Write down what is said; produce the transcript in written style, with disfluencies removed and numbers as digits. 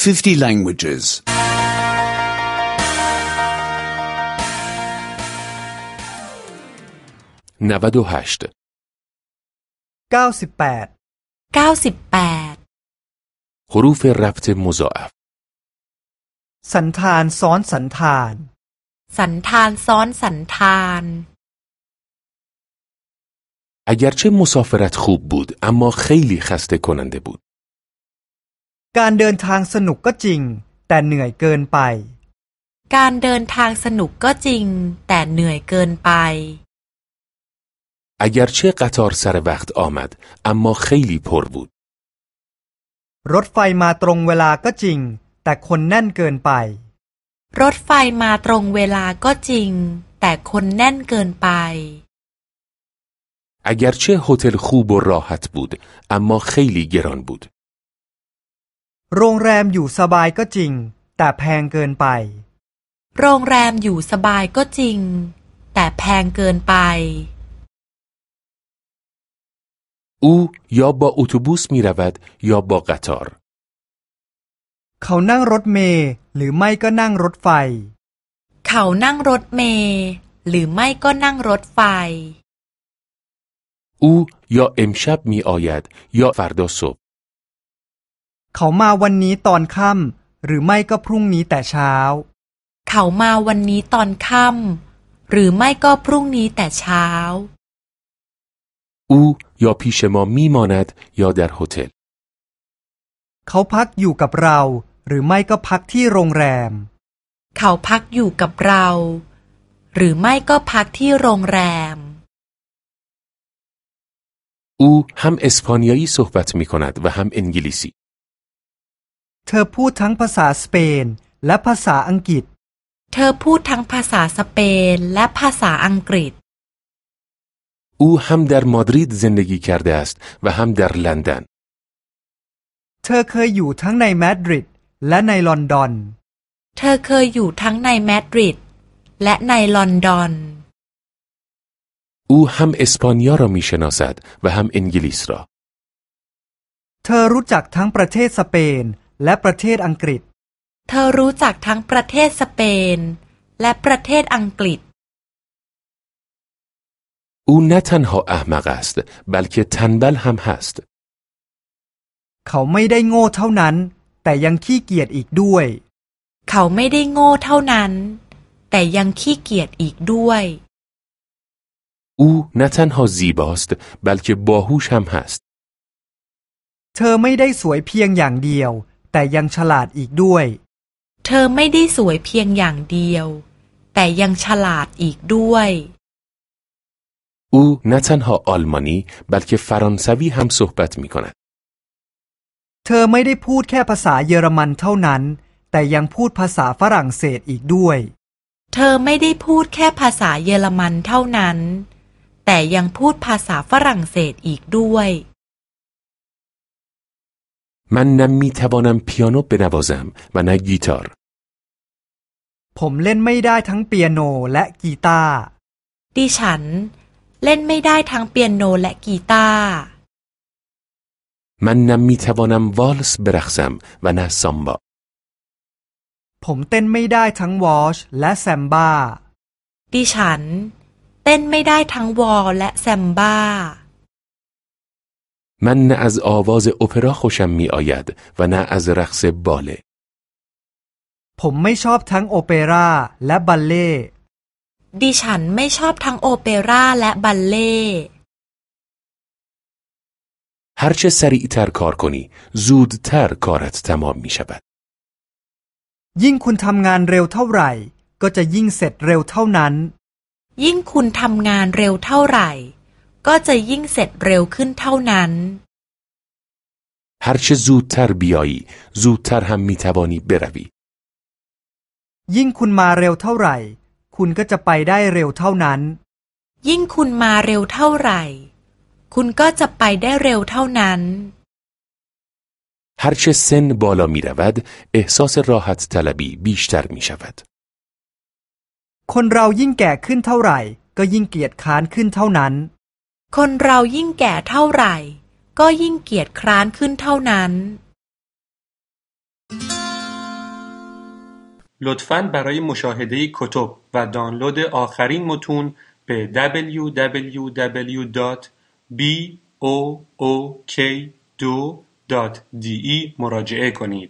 50 languages. 98 98 حروف ربط مضاعف สันธานซ้อนสันธานสันธานซ้อนสันธาน اگرچه مسافرت خوب بود اما خیلی خسته کننده بود การเดินทางสนุกก็จริงแต่เหนื่อยเกินไปการเดินทางสนุกก็จริงแต่เหนื่อยเกินไป اگرچه قطار سر وقت آمد اما خیلی پر بود รถไฟมาตรงเวลาก็จริงแต่คนแน่นเกินไปรถไฟมาตรงเวลาก็จริงแต่คนแน่นเกินไป اگرچه هتل خوب و راحت بود اما خیلی گران بود โรงแรมอยู่สบายก็จริงแต่แพงเกินไปโรงแรมอยู่สบายก็จริงแต่แพงเกินไป او یا با اتوبوس می رود یا با قطار เขานั่งรถเมล์หรือไม่ก็นั่งรถไฟเขานั่งรถเมล์หรือไม่ก็นั่งรถไฟ او یا امشب می آید یا فردا صبح เขามาวันนี้ตอนค่ำหรือไม่ก็พรุ่งนี้แต่เช้าเขามาวันนี้ตอนค่ำหรือไม่ก็พรุ่งนี้แต่เช้า او یا پیش ما می ماند یا در هتل เขาพักอยู่กับเราหรือไม่ก็พักที่โรงแรมเขาพักอยู่กับเราหรือไม่ก็พักที่โรงแรม او هم اسپانیایی صحبت می کند و هم انگلیسی เธอพูดทั้งภาษาสเปนและภาษาอังกฤษเธอพูดทั้งภาษาสเปนและภาษาอังกฤษ او هم در مادرید زندگی کرده است و هم در لندن เธอเคยอยู่ทั้งในมาดริดและในลอนดอนเธอเคยอยู่ทั้งในมาดริดและในลอนดอน او هم اسپانیا را می شناسد و هم انگلیس را เธอรู้จักทั้งประเทศสเปนและประเทศอังกฤษเธอรู้จักทั้งประเทศสเปนและประเทศอังกฤษ او نه تنها احمق است بلکه تنبل هم هست เขาไม่ได้โง่เท่านั้นแต่ยังขี้เกียจอีกด้วยเขาไม่ได้โง่เท่านั้นแต่ยังขี้เกียจอีกด้วย او نه تنها زیباست بلکه باهوش هم هست เธอไม่ได้สวยเพียงอย่างเดียวแต่ยังฉลาดอีกด้วยเธอไม่ได้สวยเพียงอย่างเดียวแต่ยังฉลาดอีกด้วย او نه تنها آلمانی بلکه فرانسوی هم صحبت می کند เธอไม่ได้พูดแค่ภาษาเยอรมันเท่านั้นแต่ยังพูดภาษาฝรั่งเศสอีกด้วยเธอไม่ได้พูดแค่ภาษาเยอรมันเท่านั้นแต่ยังพูดภาษาฝรั่งเศสอีกด้วย من نه می توانم پیانو بنوازم و نه گیتار ผมเล่นไม่ได้ทั้งเปียโนและกีตาร์ดิฉันเล่นไม่ได้ทั้งเปียโนและกีตาร์ من نه می توانم والس برقصم و نه سامبا ผมเต้นไม่ได้ทั้งวอชและแซมบ้าดิฉันเต้นไม่ได้ทั้งวอลและแซมบ้า من نه از آواز اپرا خوشم می آید و نه از رقص باله ผมไม่ชอบทั้งโอเปร่าและบัลเล่ต์ดิฉันไม่ชอบทั้งโอเปร่าและบัลเล่ต์ هرچه سریعتر کار کنی زودتر کارت تمام می شود ยิ่งคุณทำงานเร็วเท่าไหร่ก็จะยิ่งเสร็จเร็วเท่านั้นยิ่งคุณทำงานเร็วเท่าไหร่ก็จะยิ่งเสร็จเร็วขึ้นเท่านั้น هرچه زودتر بیایی زودتر هم می توانی بروی ยิ่งคุณมาเร็วเท่าไหร่คุณก็จะไปได้เร็วเท่านั้นยิ่งคุณมาเร็วเท่าไหร่คุณก็จะไปได้เร็วเท่านั้น هرچه سن بالا می رود احساس راحت طلبی بیشتر می شود คนเรายิ่งแก่ขึ้นเท่าไหร่ก็ยิ่งเกียจค้านขึ้นเท่านั้นคนเรายิ่งแก่เท่าไหร่ก็ยิ่งเกียจคร้านขึ้นเท่านั้น لطفاً برای مشاهده کتب و دانلود آخرین متون به www.book2.de مراجعه کنید.